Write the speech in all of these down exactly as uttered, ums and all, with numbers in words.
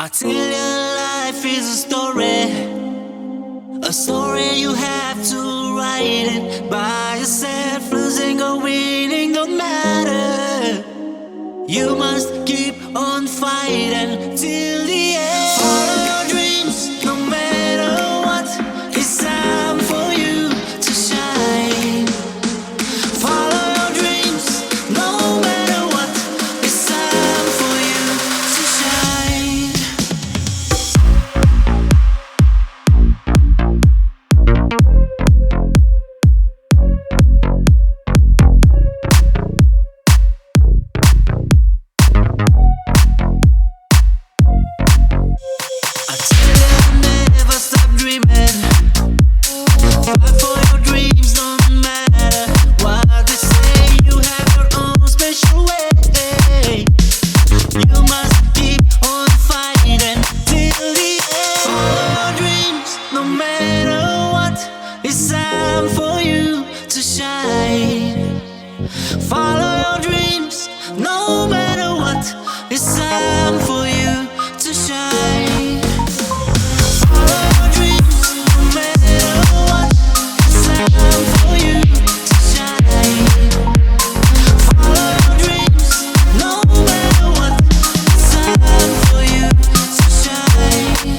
I tell you, life is a story, a story you have to write it by yourself. Losing or winning don't matter. You must keep on fighting till the end. Follow your dreams, no matter what. It's time for you to shine. Follow your dreams, no matter what. It's time for you to shine. I tell you, never stop dreaming. Fight for your dreams, no matter what they say. You have your own special way. You must keep on fighting till the end. Follow your dreams, no matter what. It's time for you to shine. Follow your dreams, no matter what. It's time for you to shine. Follow your dreams, no matter what. It's time for you to shine. Follow your dreams, no matter what. It's time for you to shine.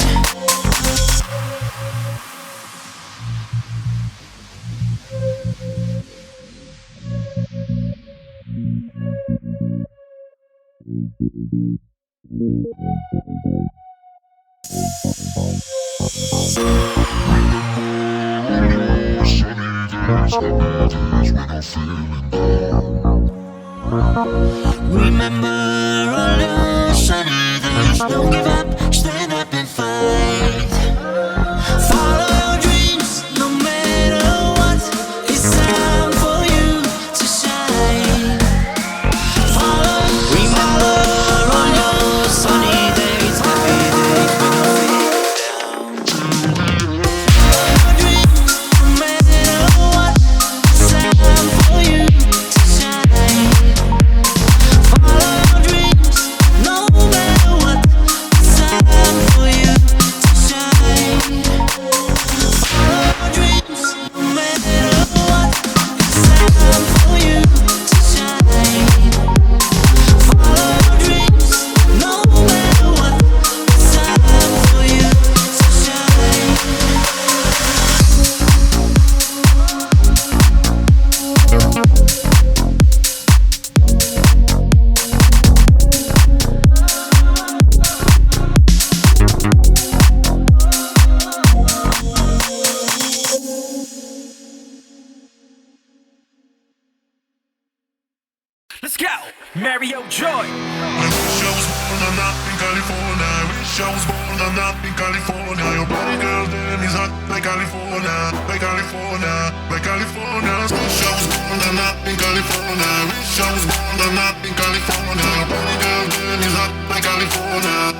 Remember all your sunny days. Don't give up, stand up and fight. Follow your dreams, no matter what. It's time for you to shine. Follow, remember all your sunny days, happy days when you're feeling down. Follow your dreams, no matter what. It's time for you to shine. Follow your dreams, no matter what. It's time for you to shine. Follow your dreams, no matter what. It's time for you to shine. Follow your dreams, no matter what. It's time for you to shine. Let's go! Mario Joy! I wish I was born and not in California. I wish I was born and not in California. Your body, girl, damn, is hot like California, like California, like California. I wish I was born and not in California. I wish I was born and not in California. Your body, girl, damn, is hot like California.